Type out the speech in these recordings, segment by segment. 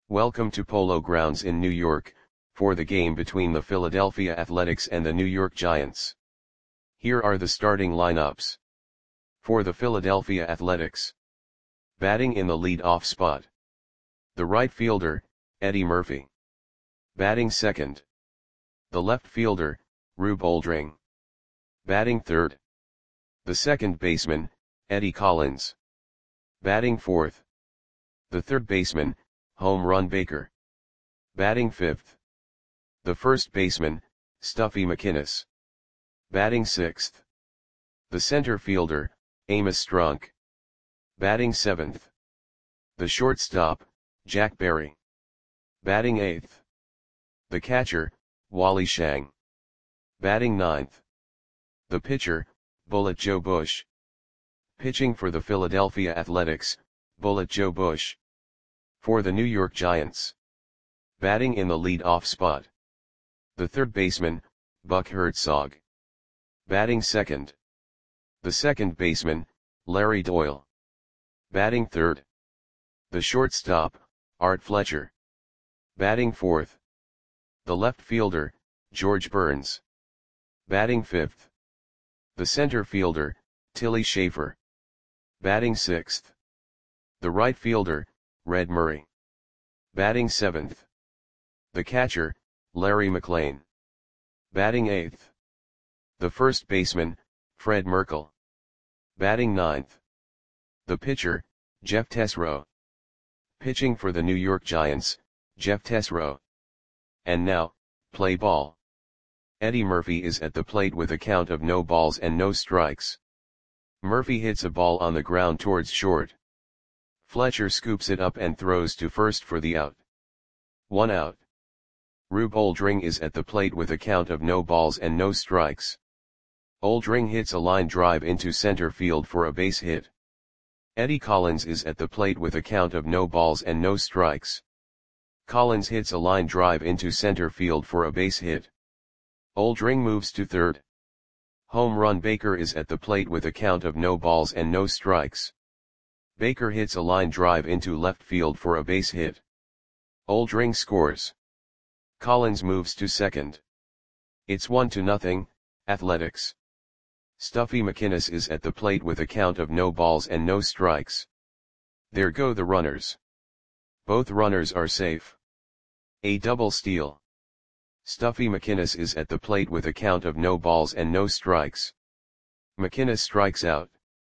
Welcome to Polo Grounds in New York, for the game between the Philadelphia Athletics and the New York Giants. Here are the starting lineups. For the Philadelphia Athletics. Batting in the lead-off spot. The right fielder, Eddie Murphy. Batting second. The left fielder, Rube Oldring. Batting third. The second baseman, Eddie Collins. Batting fourth. The third baseman, Home Run Baker. Batting fifth. The first baseman, Stuffy McInnis. Batting sixth. The center fielder, Amos Strunk. Batting seventh. The shortstop, Jack Berry. Batting eighth. The catcher, Wally Shang. Batting ninth. The pitcher, Bullet Joe Bush. Pitching for the Philadelphia Athletics, Bullet Joe Bush. For the New York Giants. Batting in the lead-off spot. The third baseman, Buck Herzog. Batting second. The second baseman, Larry Doyle. Batting third. The shortstop, Art Fletcher. Batting fourth. The left fielder, George Burns. Batting fifth. The center fielder, Tilly Schaefer. Batting sixth. The right fielder, Red Murray. Batting seventh. The catcher, Larry McLean. Batting eighth. The first baseman, Fred Merkle. Batting ninth. The pitcher, Jeff Tesreau. Pitching for the New York Giants, Jeff Tesreau. And now, play ball. Eddie Murphy is at the plate with a count of no balls and no strikes. Murphy hits a ball on the ground towards short. Fletcher scoops it up and throws to first for the out. 1 out. Rube Oldring is at the plate with a count of no balls and no strikes. Oldring hits a line drive into center field for a base hit. Eddie Collins is at the plate with a count of no balls and no strikes. Collins hits a line drive into center field for a base hit. Oldring moves to third. Home Run Baker is at the plate with a count of no balls and no strikes. Baker hits a line drive into left field for a base hit. Oldring scores. Collins moves to second. It's 1-0, Athletics. Stuffy McInnis is at the plate with a count of no balls and no strikes. There go the runners. Both runners are safe. A double steal. Stuffy McInnis is at the plate with a count of no balls and no strikes. McInnis strikes out.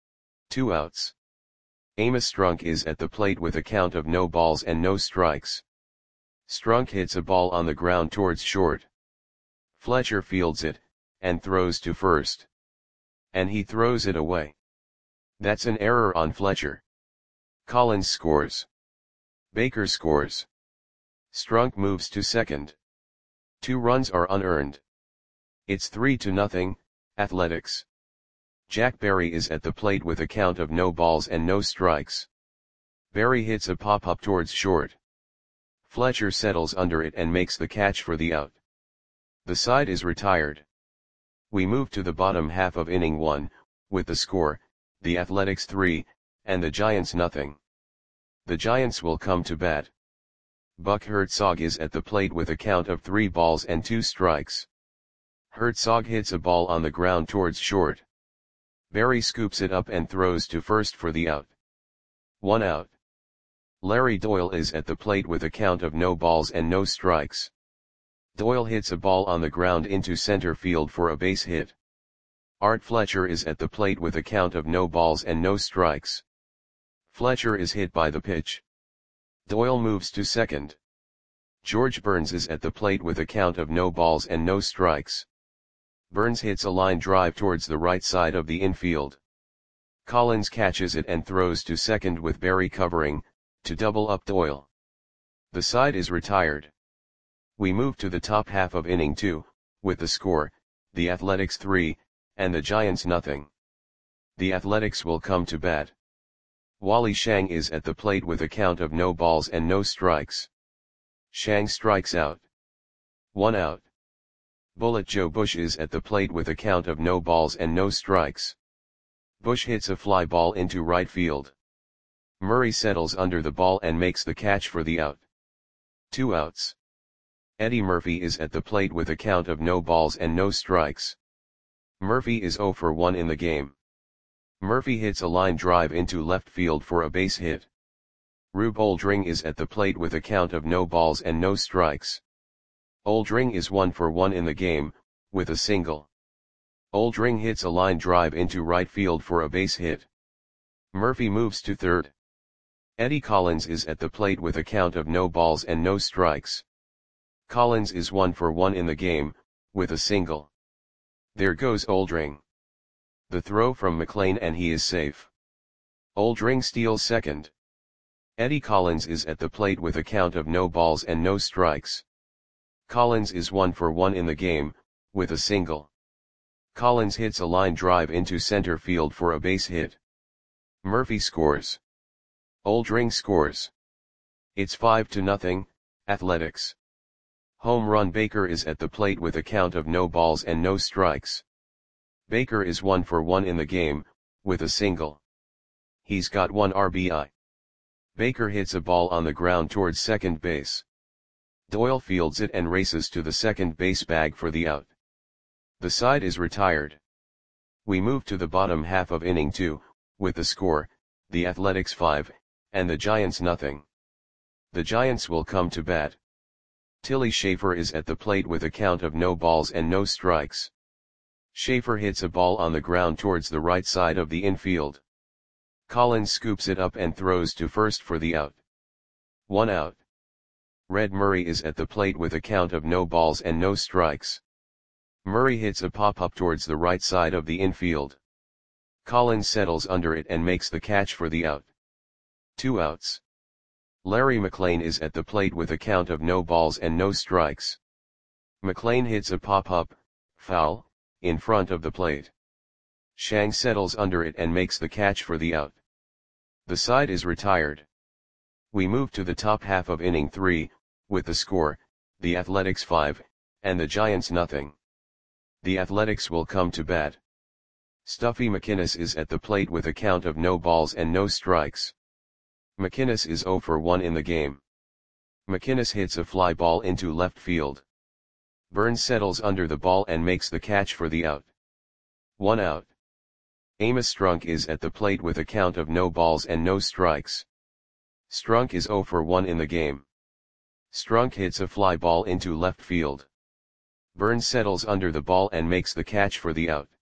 2 outs. Amos Strunk is at the plate with a count of no balls and no strikes. Strunk hits a ball on the ground towards short. Fletcher fields it, and throws to first. And he throws it away. That's an error on Fletcher. Collins scores. Baker scores. Strunk moves to second. 2 runs are unearned. It's 3-0, Athletics. Jack Berry is at the plate with a count of no balls and no strikes. Berry hits a pop-up towards short. Fletcher settles under it and makes the catch for the out. The side is retired. We move to the bottom half of inning 1, with the score, the Athletics 3, and the Giants 0. The Giants will come to bat. Buck Herzog is at the plate with a count of 3 balls and 2 strikes. Herzog hits a ball on the ground towards short. Berry scoops it up and throws to first for the out. 1 out. Larry Doyle is at the plate with a count of no balls and no strikes. Doyle hits a ball on the ground into center field for a base hit. Art Fletcher is at the plate with a count of no balls and no strikes. Fletcher is hit by the pitch. Doyle moves to second. George Burns is at the plate with a count of no balls and no strikes. Burns hits a line drive towards the right side of the infield. Collins catches it and throws to second with Berry covering, to double up Doyle. The side is retired. We move to the top half of inning 2, with the score, the Athletics 3, and the Giants 0. The Athletics will come to bat. Wally Shang is at the plate with a count of no balls and no strikes. Shang strikes out. 1 out. Bullet Joe Bush is at the plate with a count of no balls and no strikes. Bush hits a fly ball into right field. Murray settles under the ball and makes the catch for the out. 2 outs. Eddie Murphy is at the plate with a count of no balls and no strikes. Murphy is 0 for 1 in the game. Murphy hits a line drive into left field for a base hit. Rube Oldring is at the plate with a count of no balls and no strikes. Oldring is 1 for 1 in the game, with a single. Oldring hits a line drive into right field for a base hit. Murphy moves to third. Eddie Collins is at the plate with a count of no balls and no strikes. Collins is 1 for 1 in the game, with a single. There goes Oldring. The throw from McLean and he is safe. Oldring steals second. Eddie Collins is at the plate with a count of no balls and no strikes. Collins is 1 for 1 in the game, with a single. Collins hits a line drive into center field for a base hit. Murphy scores. Oldring scores. It's 5-0, Athletics. Home run. Baker is at the plate with a count of no balls and no strikes. Baker is 1 for 1 in the game, with a single. He's got 1 RBI. Baker hits a ball on the ground towards second base. Doyle fields it and races to the second base bag for the out. The side is retired. We move to the bottom half of inning 2, with the score, the Athletics 5, and the Giants nothing. The Giants will come to bat. Tilly Schaefer is at the plate with a count of no balls and no strikes. Schaefer hits a ball on the ground towards the right side of the infield. Collins scoops it up and throws to first for the out. 1 out. Red Murray is at the plate with a count of no balls and no strikes. Murray hits a pop-up towards the right side of the infield. Collins settles under it and makes the catch for the out. 2 outs. Larry McLean is at the plate with a count of no balls and no strikes. McLean hits a pop-up, foul, in front of the plate. Shang settles under it and makes the catch for the out. The side is retired. We move to the top half of inning 3, with the score, the Athletics 5, and the Giants nothing. The Athletics will come to bat. Stuffy McInnes is at the plate with a count of no balls and no strikes. McInnes is 0 for 1 in the game. McInnes hits a fly ball into left field. Burns settles under the ball and makes the catch for the out. 1 out. Amos Strunk is at the plate with a count of no balls and no strikes. Strunk is 0 for 1 in the game. Strunk hits a fly ball into left field. Burns settles under the ball and makes the catch for the out.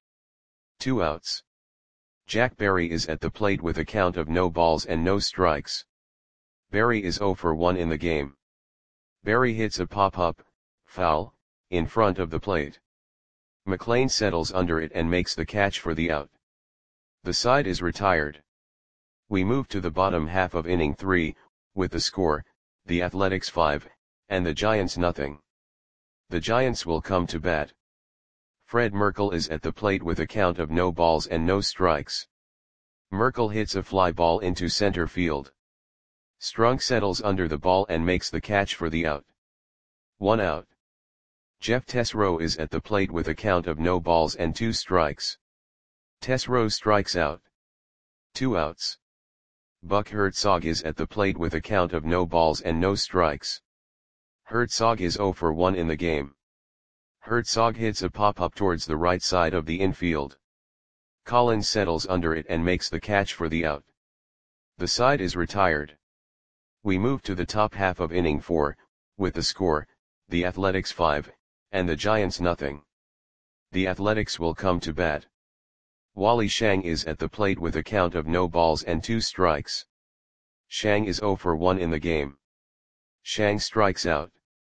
2 outs. Jack Berry is at the plate with a count of no balls and no strikes. Berry is 0 for 1 in the game. Berry hits a pop-up, foul, in front of the plate. McLean settles under it and makes the catch for the out. The side is retired. We move to the bottom half of inning 3, with the score, the Athletics 5, and the Giants nothing. The Giants will come to bat. Fred Merkle is at the plate with a count of no balls and no strikes. Merkle hits a fly ball into center field. Strunk settles under the ball and makes the catch for the out. 1 out. Jeff Tesreau is at the plate with a count of no balls and 2 strikes. Tesreau strikes out. 2 outs. Buck Herzog is at the plate with a count of no balls and no strikes. Herzog is 0 for 1 in the game. Herzog hits a pop-up towards the right side of the infield. Collins settles under it and makes the catch for the out. The side is retired. We move to the top half of inning 4, with the score, the Athletics 5, and the Giants nothing. The Athletics will come to bat. Wally Shang is at the plate with a count of no balls and 2 strikes. Shang is 0 for 1 in the game. Shang strikes out.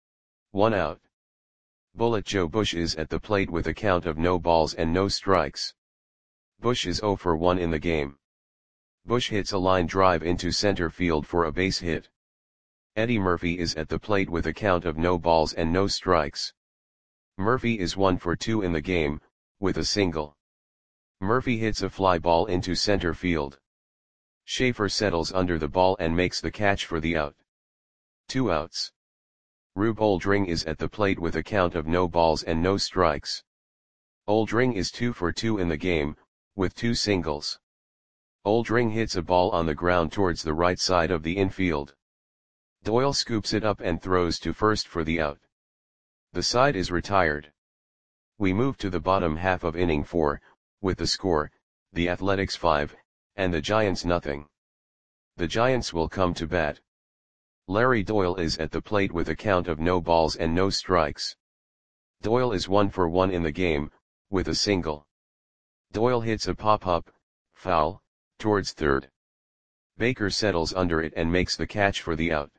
1 out. Bullet Joe Bush is at the plate with a count of no balls and no strikes. Bush is 0 for 1 in the game. Bush hits a line drive into center field for a base hit. Eddie Murphy is at the plate with a count of no balls and no strikes. Murphy is 1 for 2 in the game, with a single. Murphy hits a fly ball into center field. Schaefer settles under the ball and makes the catch for the out. 2 outs. Rube Oldring is at the plate with a count of no balls and no strikes. Oldring is 2 for 2 in the game, with 2 singles. Oldring hits a ball on the ground towards the right side of the infield. Doyle scoops it up and throws to first for the out. The side is retired. We move to the bottom half of inning 4, with the score, the Athletics 5, and the Giants nothing. The Giants will come to bat. Larry Doyle is at the plate with a count of no balls and no strikes. Doyle is 1 for 1 in the game, with a single. Doyle hits a pop-up, foul, towards third. Baker settles under it and makes the catch for the out.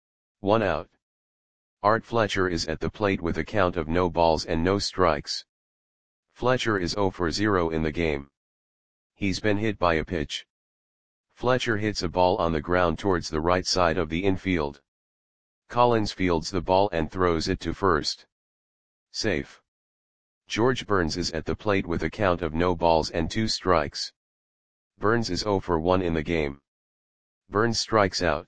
1 out. Art Fletcher is at the plate with a count of no balls and no strikes. Fletcher is 0 for 0 in the game. He's been hit by a pitch. Fletcher hits a ball on the ground towards the right side of the infield. Collins fields the ball and throws it to first. Safe. George Burns is at the plate with a count of no balls and 2 strikes. Burns is 0 for 1 in the game. Burns strikes out.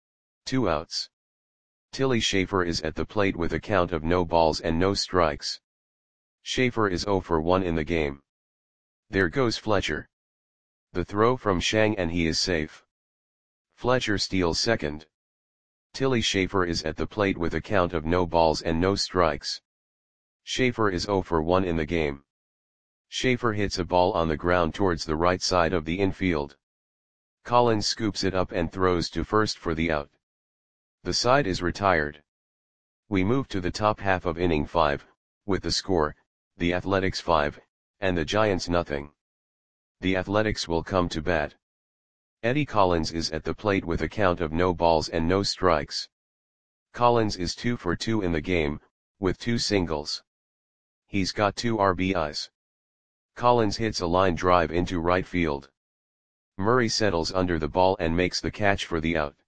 2 outs. Tilly Schaefer is at the plate with a count of no balls and no strikes. Schaefer is 0 for 1 in the game. There goes Fletcher. The throw from Shang and he is safe. Fletcher steals second. Tilly Schaefer is at the plate with a count of no balls and no strikes. Schaefer is 0 for 1 in the game. Schaefer hits a ball on the ground towards the right side of the infield. Collins scoops it up and throws to first for the out. The side is retired. We move to the top half of inning 5, with the score, the Athletics 5, and the Giants nothing. The Athletics will come to bat. Eddie Collins is at the plate with a count of no balls and no strikes. Collins is 2 for 2 in the game, with 2 singles. He's got 2 RBIs. Collins hits a line drive into right field. Murray settles under the ball and makes the catch for the out.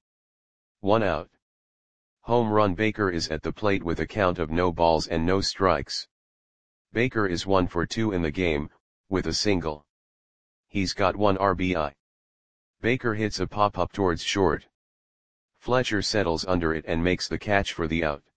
1 out. Home run. Baker is at the plate with a count of no balls and no strikes. Baker is 1 for 2 in the game, with a single. He's got 1 RBI. Baker hits a pop-up towards short. Fletcher settles under it and makes the catch for the out.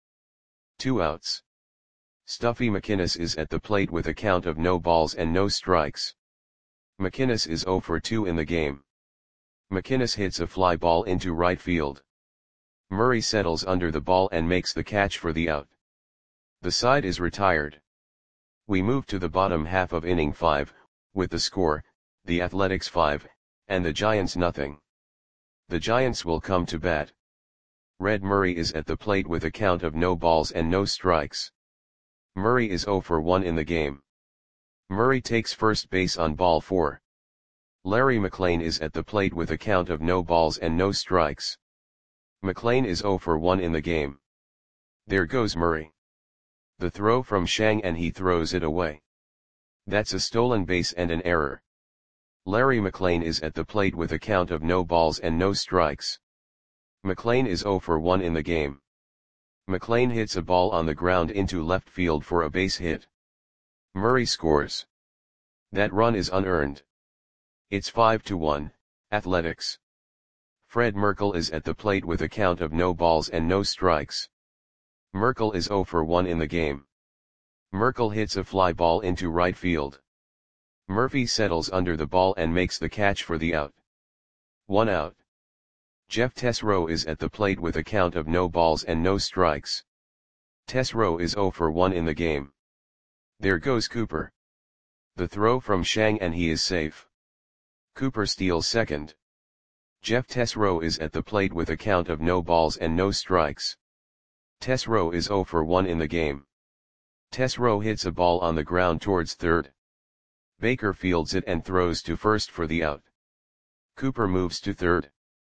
2 outs. Stuffy McInnes is at the plate with a count of no balls and no strikes. McInnes is 0 for 2 in the game. McInnes hits a fly ball into right field. Murray settles under the ball and makes the catch for the out. The side is retired. We move to the bottom half of inning 5, with the score, the Athletics 5, and the Giants nothing. The Giants will come to bat. Red Murray is at the plate with a count of no balls and no strikes. Murray is 0 for 1 in the game. Murray takes first base on ball 4. Larry McLean is at the plate with a count of no balls and no strikes. McLean is 0 for 1 in the game. There goes Murray. The throw from Shang and he throws it away. That's a stolen base and an error. Larry McLean is at the plate with a count of no balls and no strikes. McLean is 0 for 1 in the game. McLean hits a ball on the ground into left field for a base hit. Murray scores. That run is unearned. It's 5-1, Athletics. Fred Merkle is at the plate with a count of no balls and no strikes. Merkle is 0 for 1 in the game. Merkle hits a fly ball into right field. Murphy settles under the ball and makes the catch for the out. 1 out. Jeff Tesreau is at the plate with a count of no balls and no strikes. Tesreau is 0 for 1 in the game. There goes Cooper. The throw from Shang and he is safe. Cooper steals second. Jeff Tesreau is at the plate with a count of no balls and no strikes. Tesreau is 0 for 1 in the game. Tesreau hits a ball on the ground towards third. Baker fields it and throws to first for the out. Cooper moves to third.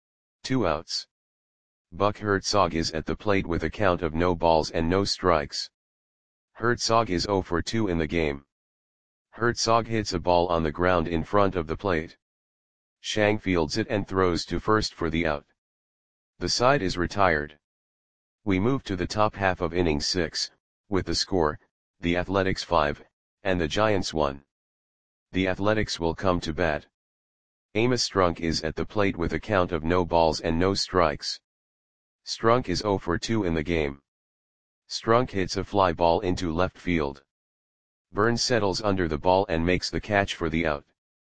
2 outs. Buck Herzog is at the plate with a count of no balls and no strikes. Herzog is 0 for 2 in the game. Herzog hits a ball on the ground in front of the plate. Shang fields it and throws to first for the out. The side is retired. We move to the top half of inning 6, with the score, the Athletics 5, and the Giants 1. The Athletics will come to bat. Amos Strunk is at the plate with a count of no balls and no strikes. Strunk is 0 for 2 in the game. Strunk hits a fly ball into left field. Burns settles under the ball and makes the catch for the out.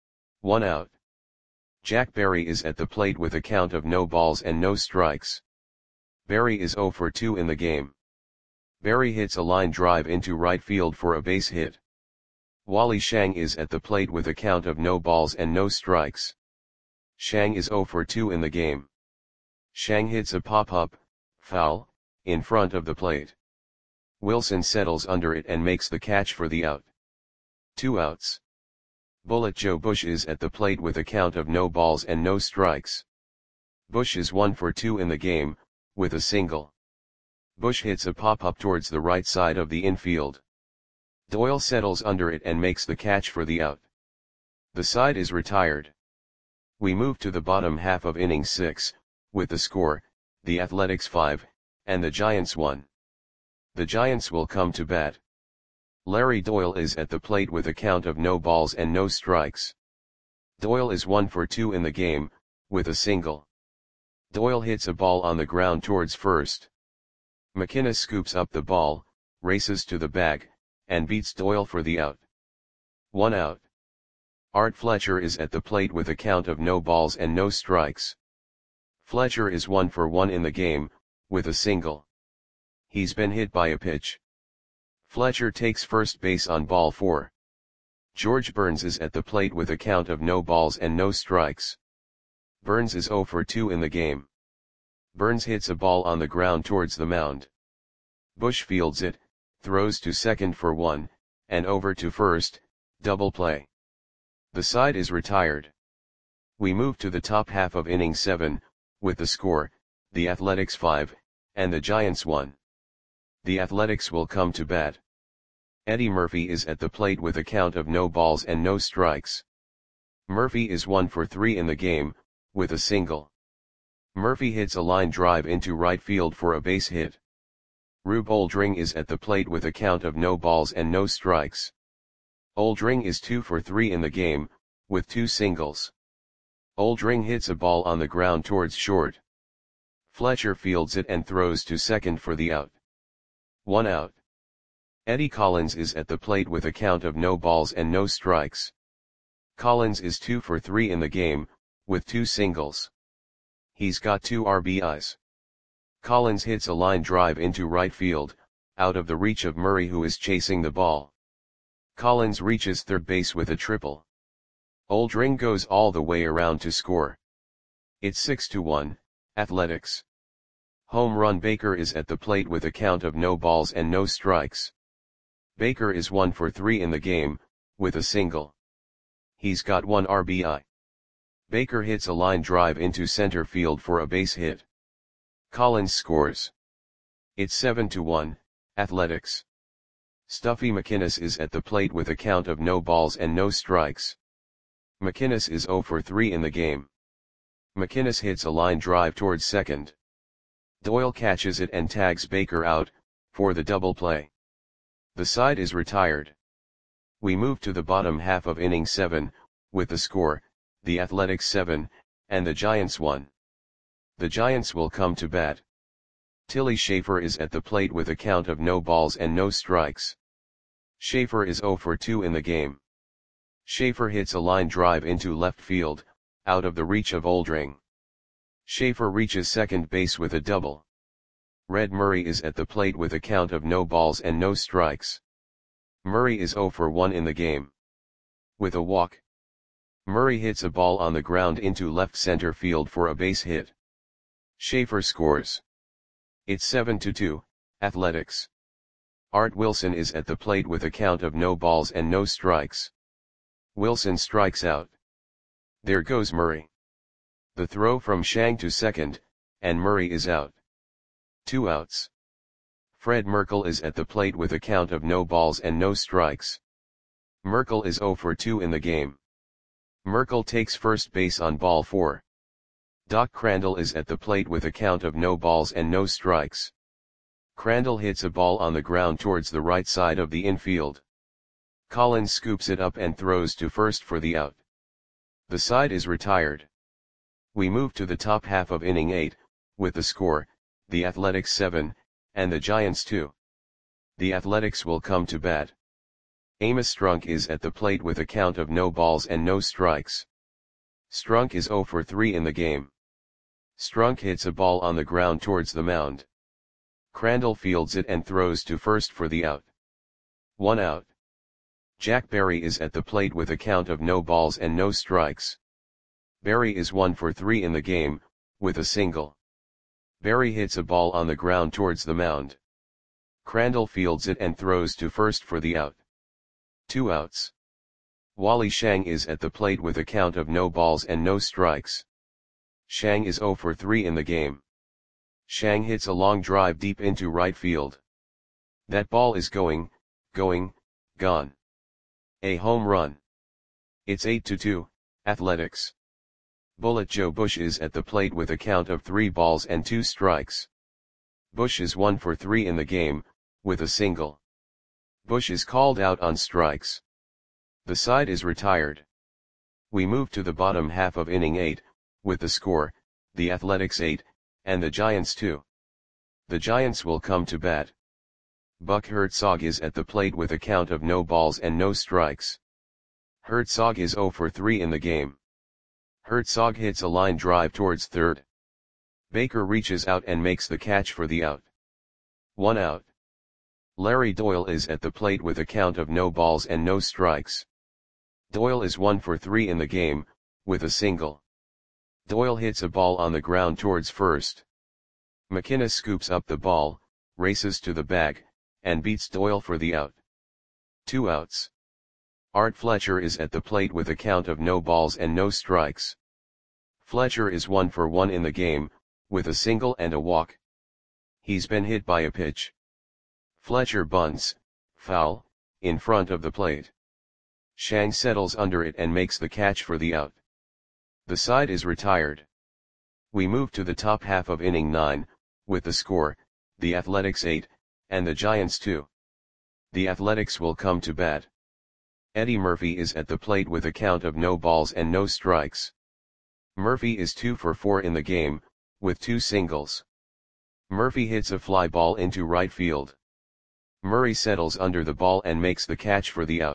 1 out. Jack Berry is at the plate with a count of no balls and no strikes. Barry is 0 for 2 in the game. Barry hits a line drive into right field for a base hit. Wally Shang is at the plate with a count of no balls and no strikes. Shang is 0 for 2 in the game. Shang hits a pop-up, foul, in front of the plate. Wilson settles under it and makes the catch for the out. 2 outs. Bullet Joe Bush is at the plate with a count of no balls and no strikes. Bush is 1 for 2 in the game, with a single. Bush hits a pop-up towards the right side of the infield. Doyle settles under it and makes the catch for the out. The side is retired. We move to the bottom half of inning 6, with the score, the Athletics 5, and the Giants 1. The Giants will come to bat. Larry Doyle is at the plate with a count of no balls and no strikes. Doyle is 1 for 2 in the game, with a single. Doyle hits a ball on the ground towards first. McInnes scoops up the ball, races to the bag, and beats Doyle for the out. 1 out. Art Fletcher is at the plate with a count of no balls and no strikes. Fletcher is 1 for 1 in the game, with a single. He's been hit by a pitch. Fletcher takes first base on ball 4. George Burns is at the plate with a count of no balls and no strikes. Burns is 0 for 2 in the game. Burns hits a ball on the ground towards the mound. Bush fields it, throws to second for 1, and over to first, double play. The side is retired. We move to the top half of inning 7, with the score, the Athletics 5, and the Giants 1. The Athletics will come to bat. Eddie Murphy is at the plate with a count of no balls and no strikes. Murphy is 1 for 3 in the game, with a single. Murphy hits a line drive into right field for a base hit. Rube Oldring is at the plate with a count of no balls and no strikes. Oldring is 2 for 3 in the game, with 2 singles. Oldring hits a ball on the ground towards short. Fletcher fields it and throws to second for the out. 1 out. Eddie Collins is at the plate with a count of no balls and no strikes. Collins is 2 for 3 in the game, with 2 singles. He's got 2 RBIs. Collins hits a line drive into right field, out of the reach of Murray who is chasing the ball. Collins reaches third base with a triple. Oldring goes all the way around to score. It's 6-1, Athletics. Home run Baker is at the plate with a count of no balls and no strikes. Baker is 1 for 3 in the game, with a single. He's got 1 RBI. Baker hits a line drive into center field for a base hit. Collins scores. It's 7-1, Athletics. Stuffy McInnes is at the plate with a count of no balls and no strikes. McInnes is 0 for 3 in the game. McInnes hits a line drive towards second. Doyle catches it and tags Baker out, for the double play. The side is retired. We move to the bottom half of inning 7, with the score, the Athletics 7, and the Giants 1. The Giants will come to bat. Tilly Schaefer is at the plate with a count of no balls and no strikes. Schaefer is 0 for 2 in the game. Schaefer hits a line drive into left field, out of the reach of Oldring. Schaefer reaches second base with a double. Red Murray is at the plate with a count of no balls and no strikes. Murray is 0 for 1 in the game. With a walk. Murray hits a ball on the ground into left center field for a base hit. Schaefer scores. It's 7-2, Athletics. Art Wilson is at the plate with a count of no balls and no strikes. Wilson strikes out. There goes Murray. The throw from Shang to second, and Murray is out. 2 outs. Fred Merkle is at the plate with a count of no balls and no strikes. Merkle is 0 for 2 in the game. Merkle takes first base on ball 4. Doc Crandall is at the plate with a count of no balls and no strikes. Crandall hits a ball on the ground towards the right side of the infield. Collins scoops it up and throws to first for the out. The side is retired. We move to the top half of inning 8, with the score, the Athletics 7, and the Giants 2. The Athletics will come to bat. Amos Strunk is at the plate with a count of no balls and no strikes. Strunk is 0 for 3 in the game. Strunk hits a ball on the ground towards the mound. Crandall fields it and throws to first for the out. 1 out. Jack Berry is at the plate with a count of no balls and no strikes. Berry is 1 for 3 in the game, with a single. Berry hits a ball on the ground towards the mound. Crandall fields it and throws to first for the out. 2 outs. Wally Shang is at the plate with a count of no balls and no strikes. Shang is 0 for 3 in the game. Shang hits a long drive deep into right field. That ball is going, gone. A home run. It's 8-2, Athletics. Bullet Joe Bush is at the plate with a count of 3 balls and 2 strikes. Bush is 1 for 3 in the game, with a single. Bush is called out on strikes. The side is retired. We move to the bottom half of inning 8, with the score, the Athletics 8, and the Giants 2. The Giants will come to bat. Buck Herzog is at the plate with a count of no balls and no strikes. Herzog is 0 for 3 in the game. Herzog hits a line drive towards third. Baker reaches out and makes the catch for the out. 1 out. Larry Doyle is at the plate with a count of no balls and no strikes. Doyle is 1 for 3 in the game, with a single. Doyle hits a ball on the ground towards first. McKenna scoops up the ball, races to the bag, and beats Doyle for the out. 2 outs. Art Fletcher is at the plate with a count of no balls and no strikes. Fletcher is 1 for 1 in the game, with a single and a walk. He's been hit by a pitch. Fletcher bunts, foul, in front of the plate. Shang settles under it and makes the catch for the out. The side is retired. We move to the top half of inning 9, with the score, the Athletics 8, and the Giants 2. The Athletics will come to bat. Eddie Murphy is at the plate with a count of no balls and no strikes. Murphy is 2 for 4 in the game, with 2 singles. Murphy hits a fly ball into right field. Murray settles under the ball and makes the catch for the out.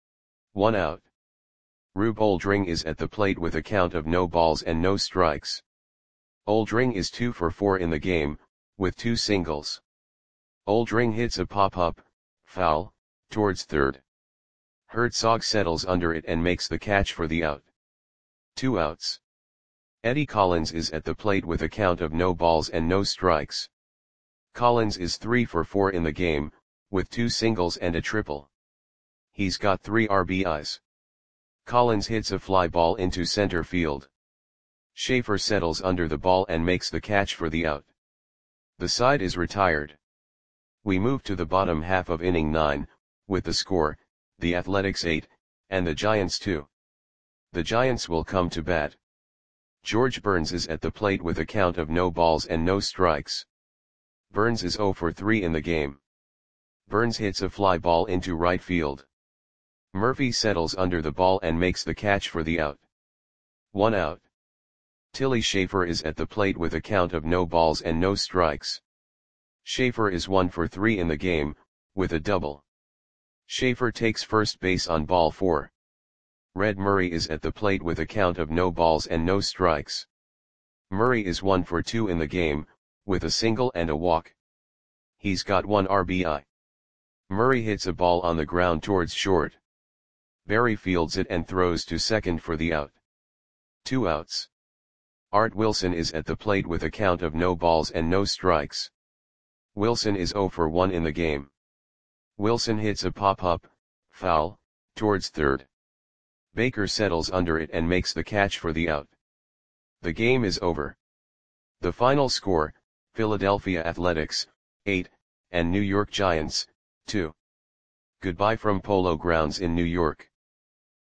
1 out. Rube Oldring is at the plate with a count of no balls and no strikes. Oldring is 2 for 4 in the game, with 2 singles. Oldring hits a pop-up, foul, towards third. Herzog settles under it and makes the catch for the out. 2 outs. Eddie Collins is at the plate with a count of no balls and no strikes. Collins is 3 for 4 in the game, with 2 singles and a triple. He's got 3 RBIs. Collins hits a fly ball into center field. Schaefer settles under the ball and makes the catch for the out. The side is retired. We move to the bottom half of inning 9, with the score, the Athletics 8, and the Giants 2. The Giants will come to bat. George Burns is at the plate with a count of no balls and no strikes. Burns is 0 for 3 in the game. Burns hits a fly ball into right field. Murphy settles under the ball and makes the catch for the out. 1 out. Tilly Schaefer is at the plate with a count of no balls and no strikes. Schaefer is 1 for 3 in the game, with a double. Schaefer takes first base on ball 4. Red Murray is at the plate with a count of no balls and no strikes. Murray is 1 for 2 in the game, with a single and a walk. He's got 1 RBI. Murray hits a ball on the ground towards short. Berry fields it and throws to second for the out. 2 outs. Art Wilson is at the plate with a count of no balls and no strikes. Wilson is 0 for 1 in the game. Wilson hits a pop-up, foul, towards third. Baker settles under it and makes the catch for the out. The game is over. The final score, Philadelphia Athletics, 8, and New York Giants, 2. Goodbye from Polo Grounds in New York.